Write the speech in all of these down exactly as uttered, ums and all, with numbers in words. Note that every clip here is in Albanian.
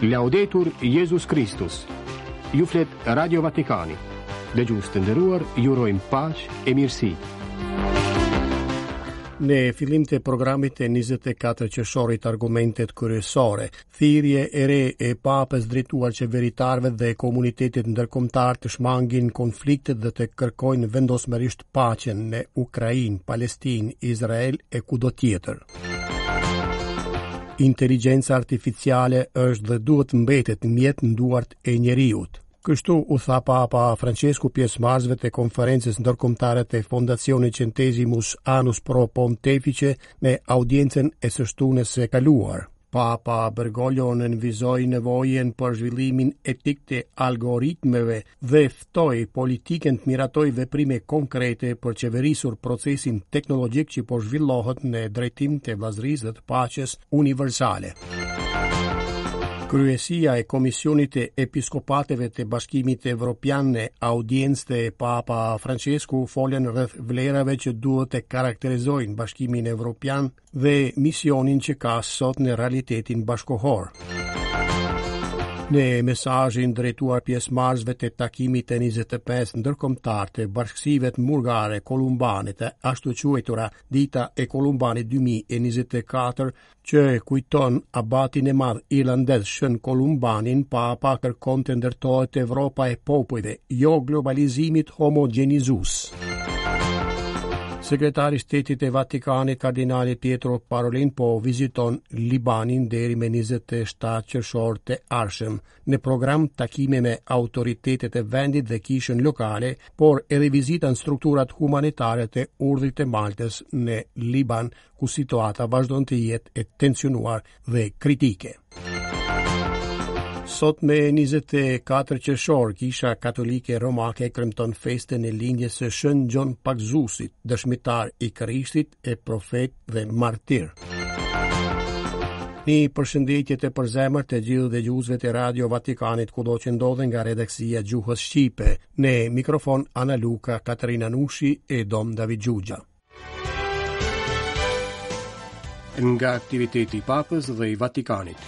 Laudetur Jesus Christus. Ju flet Radio Vatikani. Dëgjues të nderuar, ju urojmë paqë e mirësi. Në fillim të programit e njëzet e katër qershorit argumentet kryesore, thirrje e re e papës drejtuar qeveritarëve dhe komunitetit ndërkombëtar të shmangin konfliktet dhe të kërkojnë vendosmërisht paqen në Ukrainë, Palestinë, Izrael e kudo tjetër. Inteligjenca artificiale është dhe duhet mbetet mjet në duart e njeriut. Kështu u tha Papa Francesku pjesëmarrësve të konferencës ndërkombëtare të Fondacionit Centesimus Annus Pro Pontifice në audiencën e së shtunës së kaluar. Papa Bergoglio nënvizoi nevojën për zhvillimin etik të algoritmeve dhe ftoi politikën të miratoj veprime konkrete për qeverisur procesin teknologjik që po zhvillohet në drejtim të vllazërisë dhe të paqes universale. Kryesia e Komisionit të Episkopateve të Bashkimit Evropian në audiencë të Papa Francesku folën rreth vlerave që duhet të karakterizojnë Bashkimin Evropian dhe misionin që ka sot në realitetin bashkohor. Në mesazhin drejtuar pjesëmarrësve të takimit të njëzet e pesë ndërkombëtar të bashkësive të murgare kolumbane të ashtu quajtura Dita e Kolumbanit dy mijë e njëzet e katër, që kujton abatin e madh irlandez Shën Kolumbanin, Papa kërkon të ndërtohet Evropa e popujve, jo globalizimit homogenizues. Sekretari i Shtetit e Vatikanit Kardinali Pietro Parolin po viziton Libanin deri me njëzet e shtatë qershor të ardhshëm në program takime me autoritetet e vendit dhe kishën lokale, por edhe vizita në strukturat humanitare të urdhrit të Maltës në Liban, ku situata vazhdon të jetë e tensionuar dhe kritike. Sot me njëzet e katër qershor, Kisha Katolike Romake kremton festën e lindjes së Shën Gjon Pagzusit, dëshmitar i Krishtit e profet dhe martir. Një përshëndetje të përzemër të gjithë dëgjuesve të Radio Vatikanit kudo që ndodhen nga redaksia Gjuhës Shqipe. Në mikrofon Ana Luka, Katerina Nushi e Dom David Gjugja. Nga aktiviteti i Papës dhe i Vatikanit.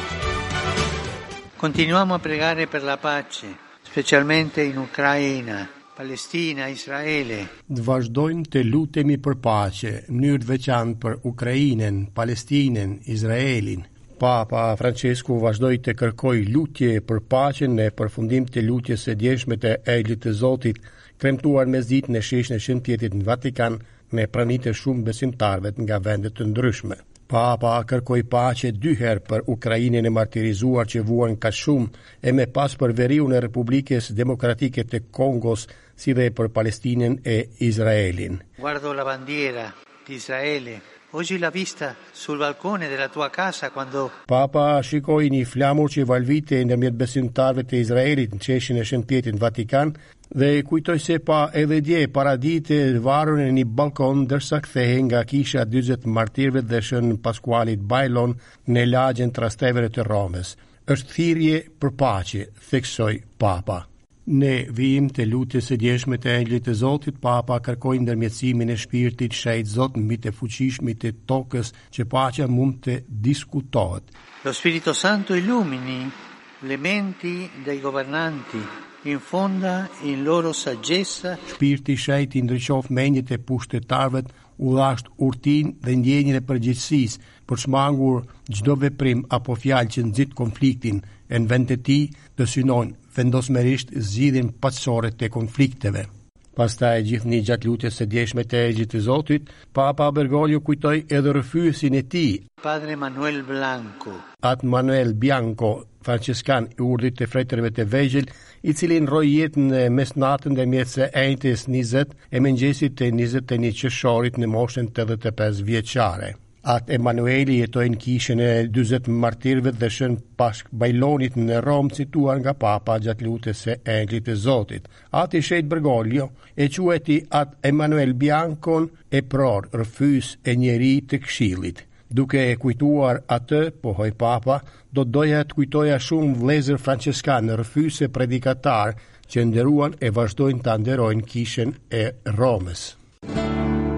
Continuiamo a pregare per la pace, specialmente in Ucraina, Palestina, Israele. Të vazhdojmë të lutemi për paqe, në mënyrë të veçantë për Ukrainën, Palestinën, Izraelin. Papa Francesku vazhdoi të kërkojë lutje për paqen në përfundim të lutjes së djeshme të Engjëllit të Zotit, kremtuar mesditë në sheshin e Shëntjetit në Vatikan me pranitë shumë besimtarëve nga vende të ndryshme. Papa kërkoi paqe dy herë për Ukrainën e martirizuar që vuan ka shumë e me pas për veriun e Republikës Demokratike të Kongos, si dhe për Palestinën e Izraelin. Guardo la bandiera di Israele. Oggi l'ha vista sul balcone della tua casa quando Papa shikoi një flamur që valvite ndërmjet besimtarëve të Izraelit në qeshin e Shëntjetit në Vatikan dhe kujtoj se pa edhe dje paradite varur në një balkon dërsa kthehej nga kisha dyzet martirëve dhe Shën Paskualit Bajlon në lagjen Trastevere të Romës. Është thirrje për paqe, theksoi Papa. Në vijim të lutjes së djeshme të Engjëllit të Zotit, Papa kërkoi ndërmjetësimin e shpirtit shenjtë Zot mbi të fuqishmit të tokës që paqja mund të diskutohet. Lo Spirito Santo illumini le menti dei governanti, infonda in loro saggezza. Shpirti i shenjtë i ndriçof mendjet e pushtetarëve, udhasht urtin dhe ndjenjën e përgjegjësisë për shmangur çdo veprim apo fjalë që nxit konfliktin, e në vend të tij të synojnë vendosmërisht zgjidhjen paqësore të konflikteve. Pastaj gjithnjë gjatë lutjes së djeshme të Engjëllit të Zotit, Papa Bergoglio kujtoi edhe rrëfyesin e tij, Padre Manuel Blanco. At Manuel Bianco, franceskan i urdhit të fretërve të vegjël, i cili nroi jetën në mesnatën ndërmjet së enjtës njëzet e mëngjesit të njëzet e një qershorit në moshën tetëdhjetë e pesë vjeçare. At Emanueli jetoi në kishën e dyzet martirëve dhe Shën Pask Bajlonit në Romë, cituar nga Papa gjatë lutjes së Engjëllit të Zotit. Ati shenjtë Bergoglio e quajti at Emanuel Biancon e pror, rrëfys e njeri të këshillit. Duke e kujtuar atë, pohoi Papa, do doja të kujtoja shumë vëllezër franceskanë rrëfysë predikatar që nderuan e vazhdojnë ta nderojnë kishën e Romës.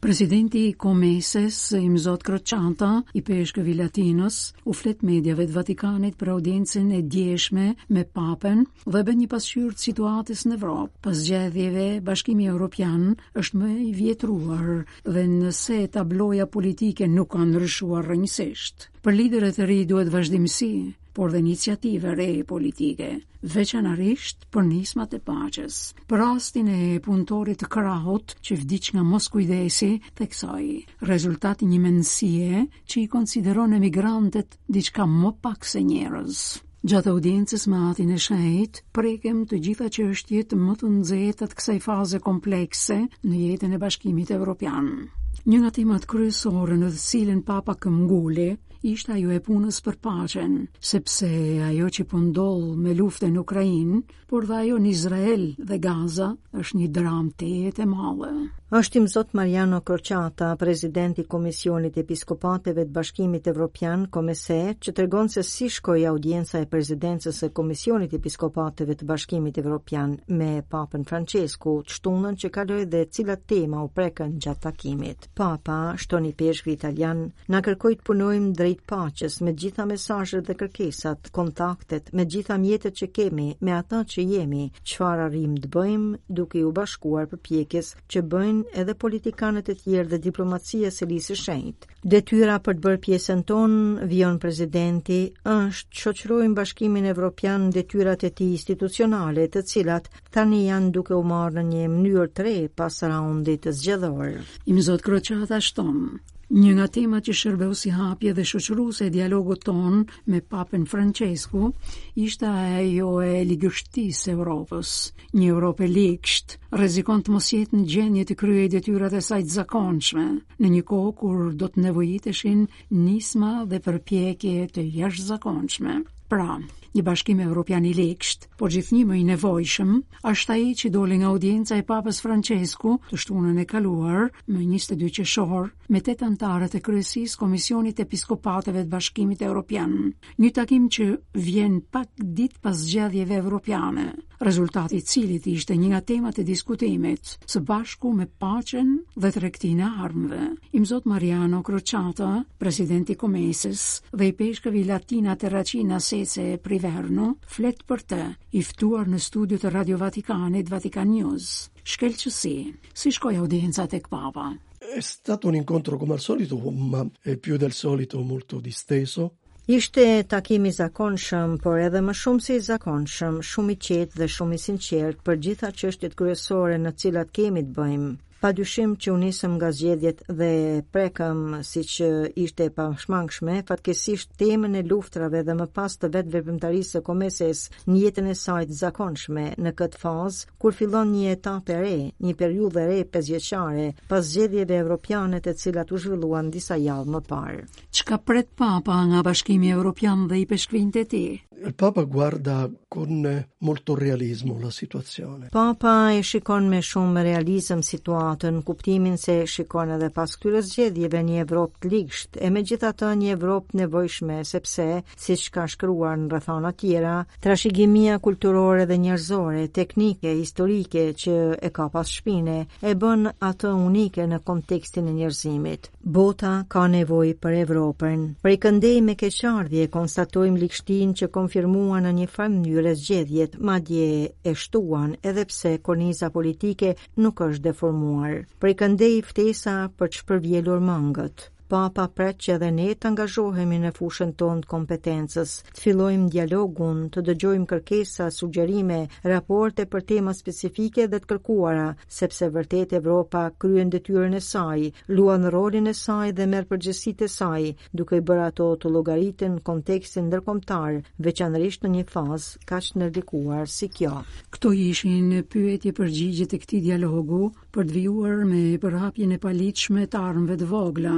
Presidenti i Komeses, Imzot Crociata, i Peshkëvi Latinos, u flet mediave të Vatikanit për audiencën e djeshme me Papën dhe bën një pasqyrë të situatës në Evropë. Pas zgjedhjeve, Bashkimi Evropian është më i vjetruar dhe nëse tabloja politike nuk ka ndryshuar rrënjësisht. Për liderët e ri duhet vazhdimsi, por dhe iniciative re politike, veçanërisht për nismat e paqes. Për rastin e punëtorit të krahut që vdiq nga moskujdesi theksoi, rezultati një mendësie që i konsideron emigrantët diçka më pak se njerëz. Gjatë audiencës me Atin e Shenjtë, prekem të gjitha çështjet më të nxehta të kësaj faze komplekse në jetën e Bashkimit Evropian. Një nga temat kryesore në të cilën Papa këmbguli ishte ajo e punës për paqen, sepse ajo që po ndodh me luftën në Ukrainë, por dhe ajo në Izrael dhe Gaza është një dramë tejet e madhe. Është Imzot Mariano Crociata, presidenti i Komisionit Episkopatëve të Bashkimit Evropian, Komese, që tregon se si shkoi audienca e presidencës së Komisionit Episkopatëve të Bashkimit Evropian me Papën Francesku, të shtunën që kaloi dhe cilat tema u prekën gjatë takimit. Papa, shtoni peshkvi italian, na kërkoi të punojmë drejt paqes me gjitha mesazhet dhe kërkesat, kontaktet, me gjitha mjetet që kemi, me ata që jemi, çfarë arrim të bëjmë duke u bashkuar përpjekjes që bëjnë edhe politikanët e tjerë dhe diplomacia e Lisë së Shenjtë. Detyra për të bërë pjesën tonë, vion presidenti, është shoqërojmë Bashkimin Evropian në detyrat e tij institucionale, të cilat tani janë duke u marrë në një mënyrë të re pas raundit zgjedhor. Imzot Crociata shton: një nga temat që shërbeu si hapje dhe shoqëruese e dialogut ton me Papën Francesku ishte ajo e ligështisë së Evropës. Një Europë e ligsht rrezikon të mos jetë në gjendje të kryejë detyrat e saj të zakonshme, në një kohë kur do të nevojiteshin nisma dhe përpjekje të jashtëzakonshme. Pra, një Bashkim Evropian i ligsht, por gjithnjë më i nevojshëm, është ai që doli nga audienca e Papës Francesku të shtunën e kaluar, më njëzet e dy qershor, me tetë anëtarët e kryesisë Komisionit Episkopatëve të Bashkimit Evropian. Një takim që vjen pak ditë pas zgjedhjeve evropiane, rezultati i cilit ishte një nga temat e diskutimit, së bashku me paqen dhe tregtinë e armëve. Imzot Mariano Crociata, presidenti i Komeses dhe i Peshkëvi Latina Terracina Sece Priverno, flet për të, i ftuar në studio të Radio Vatikanit Vatican News. Shkelqësi, si shkoi audienca tek Papa? È stato un incontro come al solito, ma più del solito molto disteso. Ishte takim i zakonshëm, por edhe më shumë se i zakonshëm, shumë i qetë dhe shumë i sinqert për gjitha çështjet kryesore në të cilat kemi të bëjmë. Padyshim që u nisëm nga zgjedhjet dhe prekëm, siç ishte e pashmangshme, fatkeqësisht temën e luftrave dhe më pas të vetë veprimtarisë së Komeses në jetën e saj të zakonshme në këtë fazë, kur fillon një etapë e re, një periudhë e re pesëvjeçare, pas zgjedhjeve evropiane të cilat u zhvilluan disa javë më parë. Çka pret Papa nga Bashkimi Evropian dhe i peshkvinjtë e tij? Il Papa guarda con molto realismo la situazione. Papa e shikon me shumë realizëm situatën, kuptimin se shikon edhe pas këtyre zgjedhjeve një Evropë të ligsht, e megjithatë një Evropë nevojshme, sepse, siç ka shkruar në rrethana tjera, trashëgimia kulturore dhe njerëzore, teknike, historike që e ka pas shpine, e bën atë unike në kontekstin e njerëzimit. Bota ka nevojë për Evropën. Prej këndej me keqardhje konstatojmë ligshtinë që konfirmuan në një farë mënyrë zgjedhjet, madje e shtuan, edhe pse korniza politike nuk është deformuar. Prej këndej ftesa për të shpërvjelur mangët. Papa pret që edhe ne të angazhohemi në fushën tonë të kompetencës, të fillojmë dialogun, të dëgjojmë kërkesa, sugjerime, raporte për tema specifike dhe të kërkuara, sepse vërtet Evropa kryen detyrën e saj, luan rolin e saj dhe merr përgjegjësitë e saj, duke i bërë ato të llogariten në kontekstin ndërkombëtar, veçanërisht në një fazë kaq ndërlikuar si kjo. Kto ishin pyetje përgjigje të këtij dialogu për të vijuar me përhapjen e paligjshme të armëve të vogla. Pa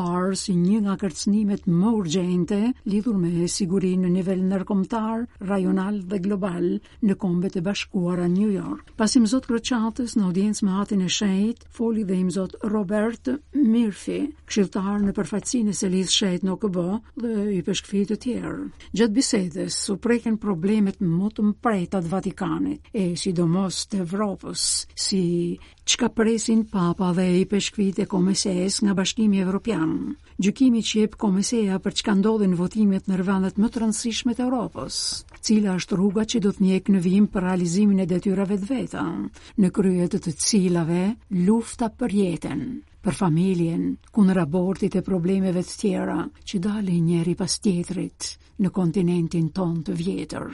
parë si një nga kërcënimet më urgjente lidhur me sigurinë në nivel ndërkombëtar, rajonal dhe global në Kombet e Bashkuara në New York. Pasi Imzot Kroçatës në audiencë me Hatin e Shenjtë, foli dhe Imzot Robert Murphy, këshilltar në përfaqësinë e Selisë Shejt në O K B dhe i peshkëfij të tjerë. Gjatë bisedës u preken problemet më të mprejta të Vatikanit e sidomos të Evropës, si çka presin Papa dhe i peshkëfijtë e Komeses nga Bashkimi Evropian. Gjykimi që jep Komeseja për çka ndodhi në votimet në vendet më të rëndësishme të Evropës. Cila është rruga që do të njek në vijim për realizimin e detyrave të veta, në krye të të cilave lufta për jetën, për familjen, kundër abortit e problemeve të tjera që dalin njëri pas tjetrit në kontinentin ton të vjetër.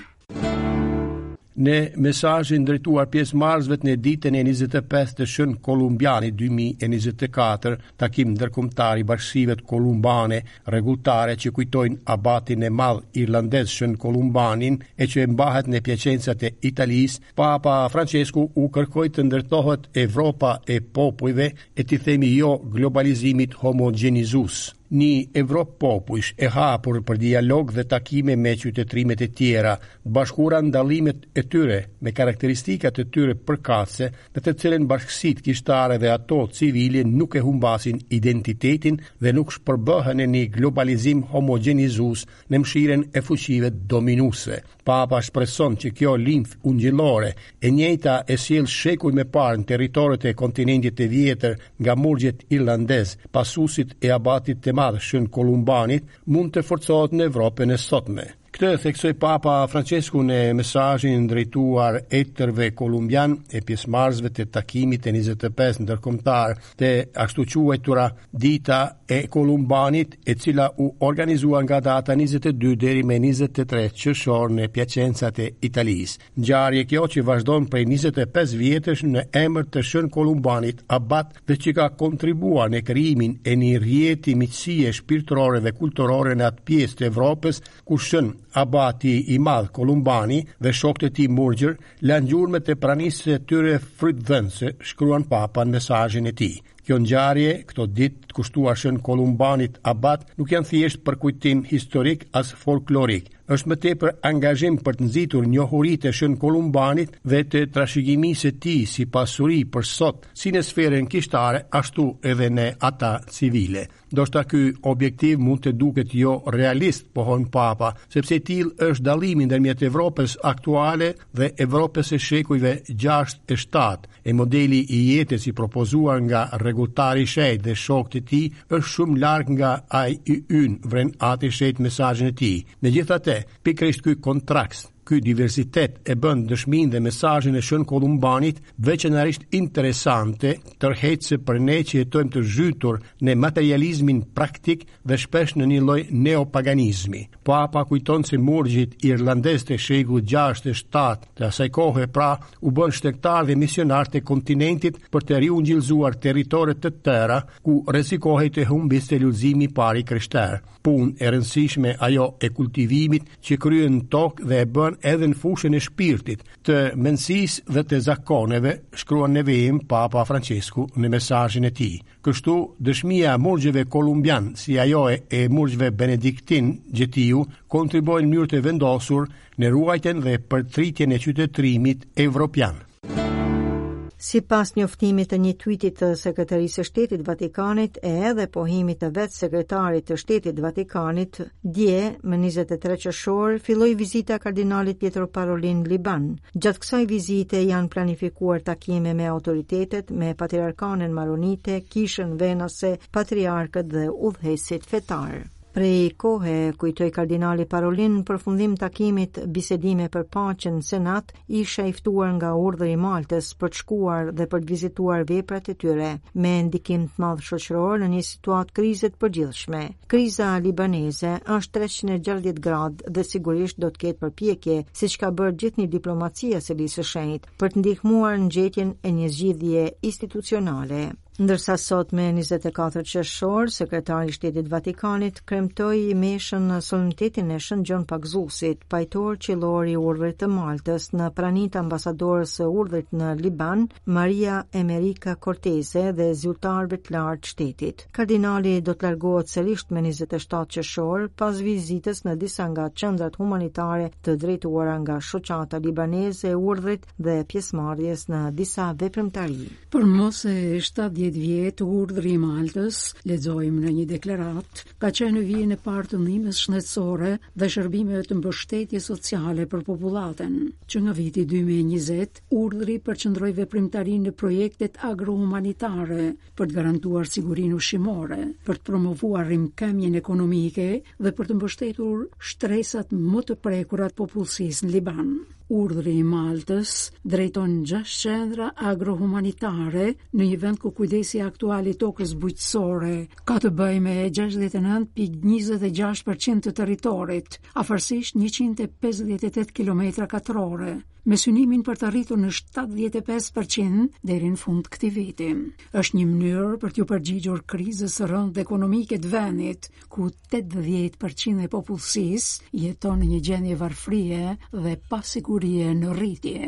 Në mesazhin drejtuar pjesëmarrësve në ditën e njëzet e pesë të shën kolumbiani dy mijë e njëzet e katër, takim ndërkombëtar i bashkive kolumbane rregulltare që kujtojnë abatin e madh irlandez shën kolumbanin e që mbahet në Piacencat e Italisë, Papa Francesku u kërkoi të ndërtohet Evropa e popujve e të themi jo globalizimit homogenizues. Një Evropë popujsh e hapur për dialog dhe takime me qytetrimet e tjera, bashkura ndallimet e tyre me karakteristikat e tyre përkatëse, në të cilën bashkësitë kishtare dhe ato civile nuk e humbasin identitetin dhe nuk shpërbëhen në një globalizim homogenizues në mshiren e fuqive dominuese. Papa shpreson që kjo limf ungjillore e njëjta e sjell shekuj me parë në territoret e kontinentit të vjetër nga murgjet irlandez, pasuesit e abatit të madh shën kolumbanit, mund të forcohet në Evropën e sotme. Këtë theksoi Papa Francesku në mesazhin drejtuar etërve kolumbian e pjesëmarrësve të takimit të njëzet e pesë ndërkombëtar të ashtu quajtura Dita e Kolumbanit, e cila u organizuar nga data njëzet e dy deri me njëzet e tre qershor në Piacencat e Italisë. Ngjarje kjo që vazhdon prej njëzet e pesë vjetësh në emër të shën kolumbanit abat dhe që ka kontribuar në krijimin e një rrjeti miqësie shpirtërore dhe kulturore në atë pjesë të Evropës ku shën abati i madh kolumbani dhe shokët e tij murgjër lanë gjurmët e pranisë e tyre frytdhënëse, shkruan Papa në mesazhin e tij. Kjo ngjarje, këto ditë të kushtuar shën kolumbanit abat, nuk janë thjesht për kujtim historik as folklorik. Është më tepër angazhim për të nxitur njohuritë e shën kolumbanit dhe të trashëgimisë së tij si pasuri për sot, si në sferën kishtare, ashtu edhe në ata civile. Ndoshta ky objektiv mund të duket jo realist, pohon Papa, sepse tillë është dallimi ndërmjet Evropës aktuale dhe Evropës së shekujve gjashtë e shtatë, e modeli i jetës i propozuar nga rregulltari i Shejt dhe shokët e tij është shumë larg nga ai i ynë, vren Ati Shejt mesazhin e tij. Megjithatë, pikërisht ky kontrakt, ky diversitet e bën dëshminë dhe mesazhin e shën kolumbanit veçanërisht interesante, tërheqëse për ne që jetojmë të zhytur në materializmin praktik dhe shpesh në një lloj neopaganizmi. Papa kujton se murgjit irlandez të shekullit gjashtë e shtatë të asaj kohe pra u bën shtektar dhe misionar të kontinentit për të riungjillëzuar territore të tëra ku rrezikohej të humbiste lullëzimi i parë krishter. Punë e rëndësishme ajo e kultivimit që kryen në tokë dhe e bën edhe në fushën e shpirtit, të mendësisë dhe të zakoneve, shkruan në vijim Papa Francesku në mesazhin e tij. Kështu, dëshmia e murgjeve kolumbian, si ajo e murgjeve benediktin gjetiu, kontribuojnë në mënyrë të vendosur në ruajtjen dhe përtritjen e qytetërimit evropian. Si pas njoftimit të një tweetit të Sekretarisë së Shtetit Vatikanit e edhe pohimit të vetë sekretarit të Shtetit Vatikanit, dje, më njëzet e tre qershor, filloi vizita kardinalit Pietro Parolin në Liban. Gjatë kësaj vizite janë planifikuar takime me autoritetet, me patriarkanen maronite, kishën venase, patriarkët dhe udhëheqësit fetar. Prej kohe, kujtoi kardinali Parolin, në përfundim takimit bisedime për paqen në Senat, isha i ftuar nga urdhri i Maltës për të shkuar dhe për të vizituar veprat e tyre, me ndikim të madh shoqëror në një situatë krize të përgjithshme. Kriza libaneze është treqind e gjashtëdhjetë gradë dhe sigurisht do të ketë përpjekje, siç ka bërë gjithnjë diplomacia e Selisë së Shenjtë, për të ndihmuar në gjetjen e një zgjidhje institucionale. Ndërsa sot me njëzet e katër qershor, sekretari i Shtetit Vatikanit kremtoi meshën në solemnitetin e Shën Gjon Pagzusit, pajtor qellor i urdhrit të Maltës, në praninë të ambasadorës së urdhrit në Liban, Maria Emerica Cortese, dhe zyrtarëve të lartë shtetit. Kardinali do të largohet sërish me njëzet e shtatë qershor pas vizitës në disa nga qendrat humanitare të drejtuara nga shoqata libaneze e urdhrit dhe pjesëmarrjes në disa veprimtari. Për mos e shtatëdhjetë vjet urdhri i Maltës, lexojmë në një deklarat, ka qenë në vijën e parë të ndihmës shëndetësore dhe shërbimeve të mbështetjes sociale për popullatën. Që nga viti dy mijë e njëzet, urdhri përqendroi veprimtarinë në projektet agrohumanitare për të garantuar sigurinë ushqimore, për të promovuar rrimkëmjen ekonomike dhe për të mbështetur shtresat më të prekura të popullsisë në Liban. Urdhri i Maltës drejton gjashtë qendra agrohumanitare në një vend ku kujdesi aktual i tokës bujqësore ka të bëjë me gjashtëdhjetë e nëntë pikë njëzet e gjashtë përqind të territorit, afërsisht njëqind e pesëdhjetë e tetë kilometra katrore, me synimin për të arritur në shtatëdhjetë e pesë përqind deri në fund këtij viti. Është një mënyrë për t'u përgjigjur krizës së rëndë ekonomike të vendit, ku tetëdhjetë përqind e popullsisë jeton në një gjendje varfërie dhe pasigurie në rritje.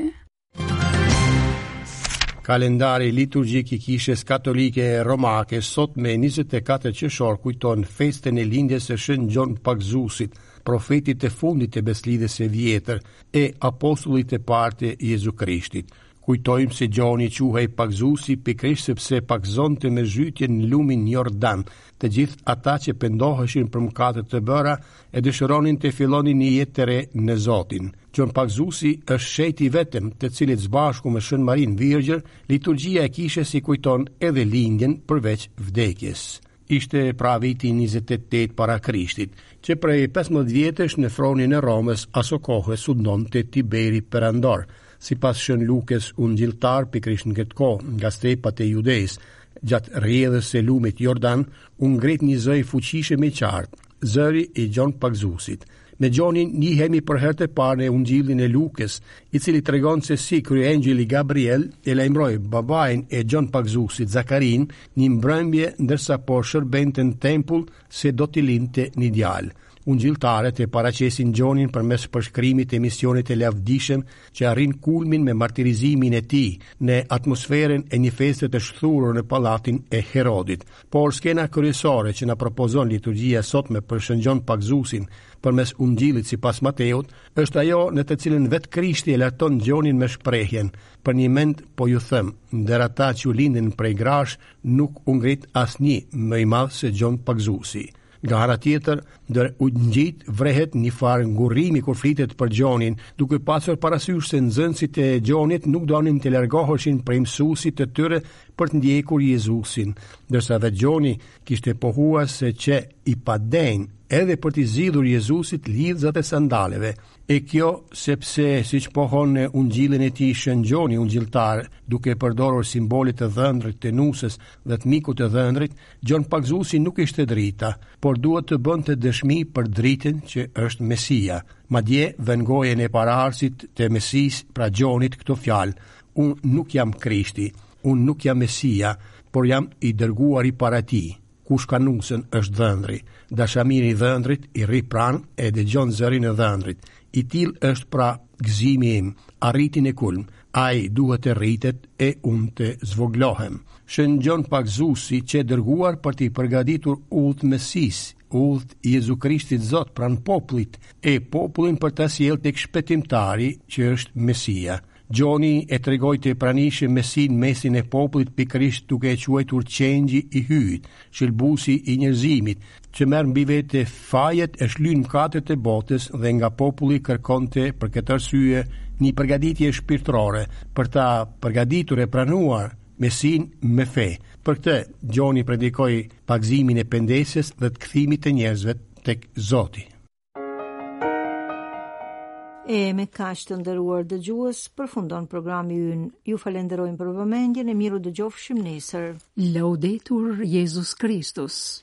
Kalendari liturgjik i Kishës Katolike Romake sot me njëzet e katër qershor kujton festën e lindjes së Shën Gjon Pagzusit, profetit e fundit e beslidhjes së vjetër e apostullit të parë të Jezu Krishtit. Kujtojmë se Gjoni quhej Pagzusi pikërisht sepse pagzonte me zhytjen në lumin Jordan të gjithë ata që pendoheshin për mëkatet të bëra e dëshironin të fillonin një jetë të re në Zotin. Gjon Pagzusi është shejti vetëm të cilit së bashku me Shën Marinë Virgjër, liturgjia e Kishës i kujton edhe lindjen përveç vdekjes. Ishte pra viti njëzet e tetë para Krishtit, që prej pesëmbëdhjetë vjetësh në thronin e Romës aso kohë sundonte Tiberi Perandor. Si pas Shën Lukes, ungjilltar pikërisht në këtë kohë, nga stepat e Judejës, gjatë rrjedhës së lumit Jordan, u ngrit një zë i fuqishëm i qartë, zëri i Gjon Pagzusit. Me Gjonin njihemi për herë të parë në ungjillin e Lukes, i cili tregon se si kryengjëlli Gabriel e lajmëroi babain e Gjon Pagzusit, Zakarin, një mbrëmje ndërsa po shërbente në tempull se do t'i lindte një djalë. Ungjilltarët e paraqesin Gjonin përmes përshkrimit e misionit e lavdishëm që arrin kulmin me martirizimin e tij në atmosferën e një feste të shthurur në pallatin e Herodit. Por skena kryesore që na propozon liturgjia sotme për Shën Gjon Pagzusin përmes ungjillit sipas Mateut është ajo në të cilën vetë Krishti e larton Gjonin me shprehjen: për një mend po ju them, ndër ata që u lindën prej grash nuk u ngrit asnjë më i madh se Gjon Pagzusi. Nga ana tjetër, ndër u ngjit vrehet një farë ngurrimi kur flitet për Gjonin, duke pasur parasysh se nxënësit e Gjonit nuk donin të largoheshin prej mësuesit të tyre për të ndjekur Jezusin, ndërsa vetë Gjoni kishte pohuar se që i padenj edhe për t'i zgjidhur Jezusit lidhzat e sandaleve. E kjo sepse, siç pohon në ungjillin e tij Shën Gjoni ungjilltar, duke përdorur simbolit të dhëndrit të nusës dhe të mikut të dhëndrit, Gjon Pagzusi nuk ishte drita, por duhet të bënte dëshmi për dritën që është Mesia. Madje vën gojen e paraardhësit të Mesis, pra Gjonit, këto fjalë: unë nuk jam Krishti, unë nuk jam Mesia, por jam i dërguar i para tij. Kush ka nusën është dhëndri. Dashamiri i dhëndrit i rri pranë e dëgjon zërin e dhëndrit. I till është pra gëzimi im, arritin e kulm. Ai duhet të rritet e unë të zvoglohem. Shën Gjon Pagzusi që dërguar për t'i përgatitur udhët Mesis, udhët Jezu Krishtit Zot pranë popullit, e popullin për ta sjellë tek shpëtimtari që është Mesia. Gjoni e tregoi të pranishëm Mesin mesin e popullit pikërisht duke e quajtur qengji i hyjt, shëlbuesi i njerëzimit, që merr mbi vete fajet e shlyn mëkatet e botës dhe nga populli kërkonte për këtë arsye një përgatitje shpirtërore për ta përgatitur e pranuar Mesin me fe. Për këtë Gjoni predikoi pagëzimin e pendesjes dhe të kthimit të njerëzve tek Zoti. E me kaq të nderuar dëgjues, përfundon programi ynë. Ju falenderojmë për vëmendjen e miru dëgjofshim nesër. Laudetur Jesus Christus.